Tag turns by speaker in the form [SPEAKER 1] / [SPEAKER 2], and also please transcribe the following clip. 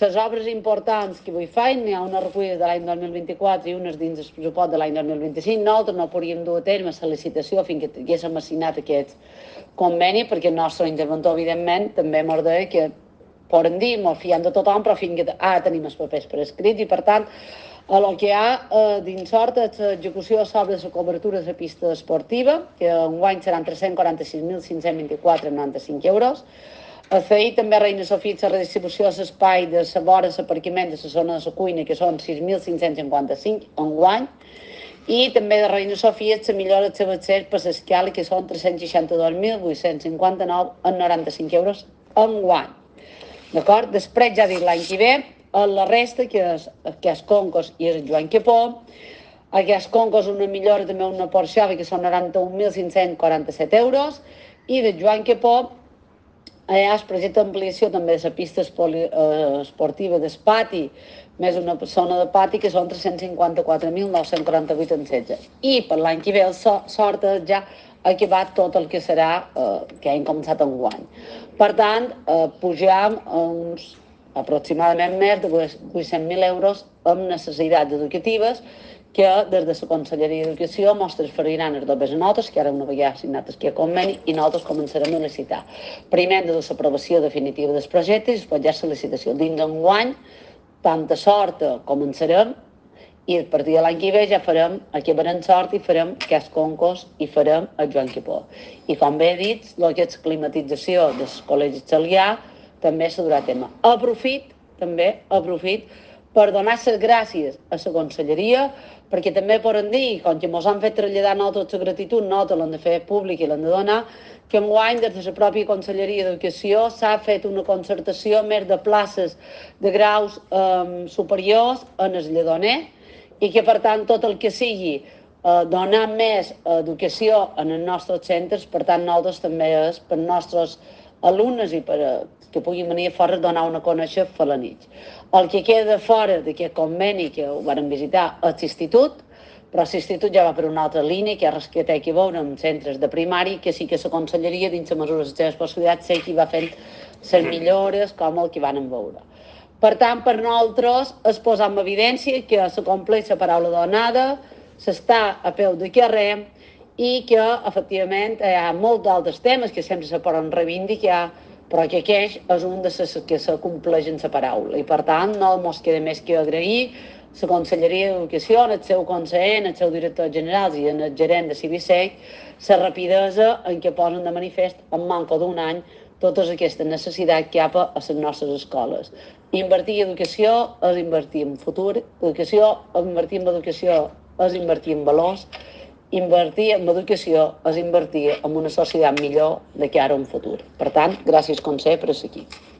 [SPEAKER 1] les obres importants que vull fer, n'hi ha unes recullides de l'any 2024 i unes dins el pressupost de l'any 2025. Nosaltres no podríem dur a terme la licitació fins que haguéssim assignat aquest conveni, perquè el nostre interventor, evidentment, també ens deia que poden dir, ens fiem de tothom, però fins que ara tenim els papers per escrit i, per tant, el que hi ha dins sort és l'execució sobre la cobertura de la pista esportiva, que enguany seran 346.524,95 euros. A CEI també Reina Sofia la redistribució de l'espai de la vora de l'aparcament de la zona de la cuina, que són 6.555 enguany, i també de Reina Sofia la millora del seu accés per l'escala, que són 362.859,95 euros enguany. D'acord? Després, ja dic, l'any que ve, la resta, que és aquest concurs i el Joan Capó, aquest concurs una millora també una porció, que són 91.547 euros, i del Joan Capó hi ha el projecte d'ampliació també de la pista esportiva del pati, més una zona de pati, que són 354.948,16. I per l'any que ve el sort ja ha acabat tot el que serà, que hem començat enguany. Per tant, pugem uns aproximadament més de 800.000 euros amb necessitats educatives que des de la Conselleria d'Educació ens transferiran els dobles notes, que ara una vegada signat aquest conveni, i nosaltres començarem a licitar. Primer hem de l'aprovació definitiva dels projectes i després ja la licitació. Dins d'enguany, tanta sort començarem, i a partir de l'any que ve ja farem, acabarem sort i farem aquest concurs i farem el Joan Capó. I com bé he dit, el que és climatització del Col·legi Italià també s'ha durà a terme. Aprofit per donar les gràcies a la Conselleria, perquè també poden dir, com que ens han fet traslladar nosaltres la gratitud, nosaltres l'hem de fer públic i l'hem de donar, que enguany des de la pròpia Conselleria d'Educació s'ha fet una concertació més de places de graus superiors en el Lledoner, i que, per tant, tot el que sigui donar més educació en els nostres centres, per tant, nosaltres també és per als nostres alumnes i per que puguin venir a fora donar una conèixer per la nit. El que queda fora d'aquest conveni, que ho vam visitar, és l'institut, però l'institut ja va per una altra línia, que res que té a veure amb centres de primari, que sí que la Conselleria, dins de mesures de seves possibilitats, sé que va fent les millores com el que van veure. Per tant, per nosaltres es posa en evidència que se compleix la paraula donada, s'està a peu de carrer i que, efectivament, hi ha molts d'altres temes que sempre se poden reivindicar, però que aquest és un dels que se compleix en la paraula. I, per tant, no ens queda més que agrair la Conselleria d'Educació, el seu conseller, el seu director general i el gerent de Cibisec, la rapidesa en què posen de manifest, en manca d'un any, totes aquestes necessitats que hi ha a les nostres escoles. Invertir en educació és invertir en futur, invertir en educació és invertir en valors, invertir en educació és invertir en una societat millor de cara a un futur. Per tant, gràcies, conseller, per ser aquí.